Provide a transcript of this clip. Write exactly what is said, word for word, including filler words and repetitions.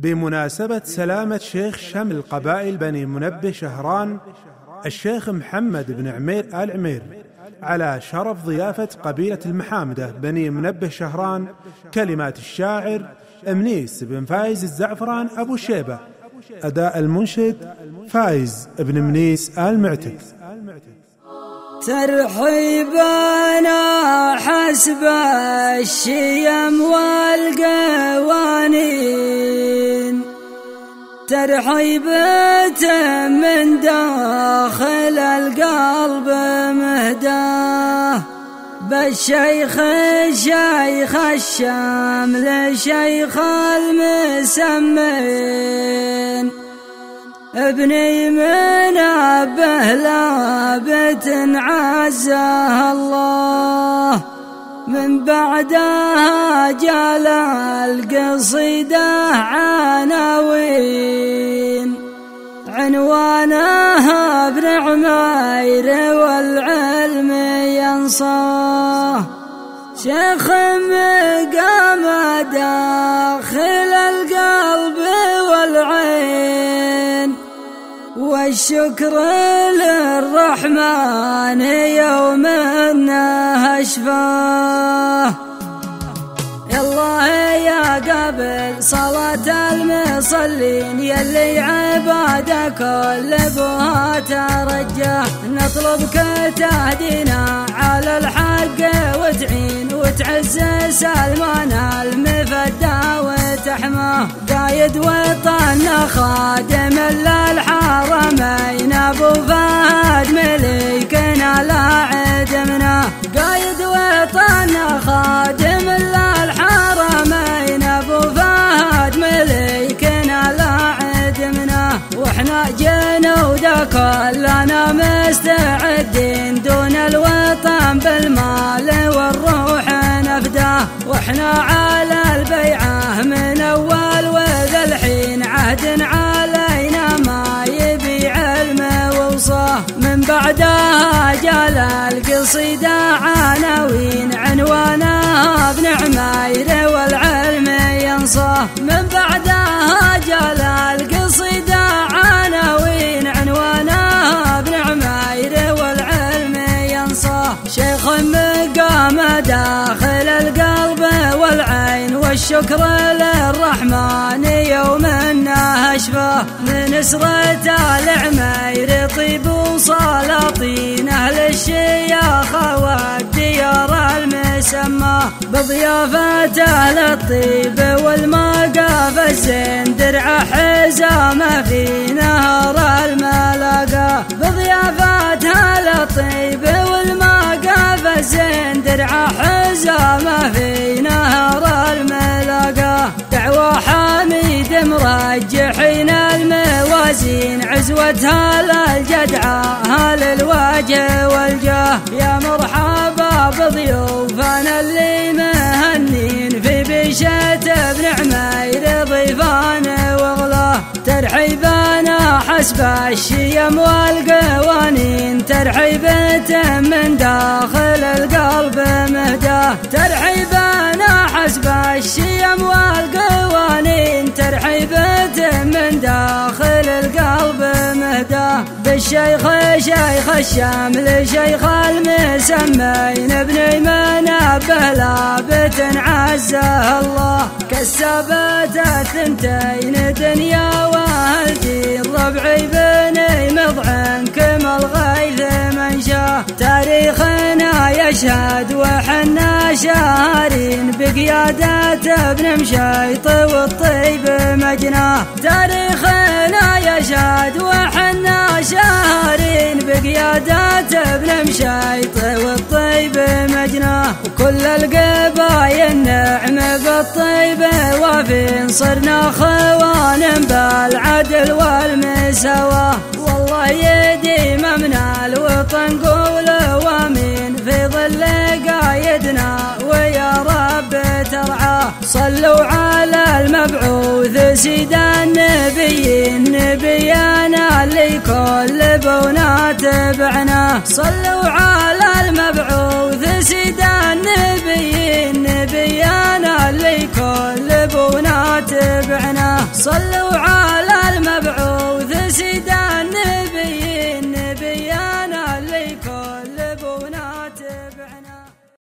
بمناسبة سلامة شيخ شمل قبائل بني منبه شهران الشيخ محمد بن عمير آل عمير على شرف ضيافة قبيلة المحامدة بني منبه شهران، كلمات الشاعر منيس بن فايز الزعفران أبو شيبة، أداء المنشد فايز بن منيس آل معتك. ترحيبنا حسب الشيم والقوانين، ترحيبة من داخل القلب مهداه بالشيخ شيخ الشمل شيخ المسمين، ابني منبه لابت عزه الله، من بعدها جال القصيدة عناوين، عنوانها ابن عمير والعلم ينصاه، شيخ مقام داخل القلب والعين، والشكر للرحمن يوم انه شفاه. يالله يا قبل صلاة المصلين يلي عبادة كل بها ترجاه، نطلبك تهدينا على الحق وتعين وتعز سلمان المفدى وتحماه، قايد وطن خادم للحرمين ابو فهد مليكنا لا عدمنا، قايد وطن خادم للحرمين ابو فهد مليكنا لا عدمنا، واحنا جنود كلنا مستعدين دون الوطن بالمال والروح نفداه، واحنا على البيعة من اول وذا الحين عهد علينا ما يبي علم ووصاه، من بعدها جال القصيدة عناوين، عنوانها ابن عمير والعلم ينصاه، من بعدها جال القصيدة عناوين، عنوانها ابن عمير والعلم ينصاه، شيخ مقام داخل القلب والعين، والشكر للرحمن يوم انه شفاه، من اسرة العمير طيب وسلاطين اهل الشياخة والديار المسماه، بضيافة اهل الطيب والمقاف الزين درع حزامه في نهر الملاقاه، بضيافة اهل الطيب والمقاف الزين درع حزامه في نهر الملاقاه، دعوى حميد مرجحين الموازين، عزوتها للجدعة للوجه والجاه، يا مرحبا بضيوفنا اللي مهنين في بيشة ابن عمير ضيفان وغلاه، ترحيبنا حسب الشيم والقوانين، ترحيبة من داخل القلب مهداه، ترحيبنا حسب الشيم والقوانين، ترحيبة من داخل القلب مهداه، بالشيخ شيخ الشمل شيخ المسمين، ابني منبه لابت عزه الله، كسبت الثنتين دنيا والدين، ربعي بني مضعن كما الغيث منشاه، تاريخنا يشهد وحنا شاهرين بقيادة ابن مشيط والطيب مجناه، تاريخنا يشهد وحنا شاهرين بقيادة ابن مشيط والطيب مجناه، وكل القبايل نعم بالطيب وافين، صرنا خوان بالعدل والمساواة، والله يديم من الوطن قول وامين في ظل قايدنا ويا رب ترعاه، صلوا على المبعوث سيد النبيين نبينا اللي كل بونا تبعنا، صلوا على المبعوث سيد النبيين نبينا اللي كل بونا وناتبعنا. صلوا